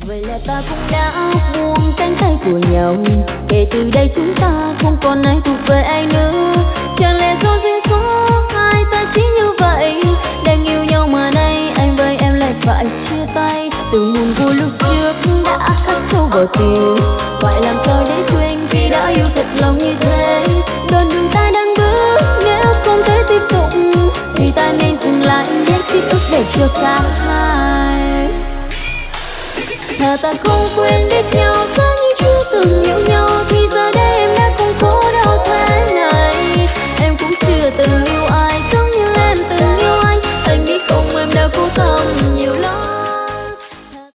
Vậy là ta cũng đã buông cánh tay của nhau. Kể từ đây chúng ta không còn ai thuộc về ai nữa. Chẳng lẽ do duyên số hai ta chỉ như vậy. Đang yêu nhau mà nay anh với em lại phải chia tay. Từng buồn vui lúc trước đã khắc sâu vào tim. Phải làm sao để quên khi đã yêu thật lòng như thế. Đoạn đường ta đang bước nếu không thể tiếp tục thì ta nên dừng lại nhét ký ức để cho cả hai. Thà ta không quên biết nhau cứ như chưa từng yêu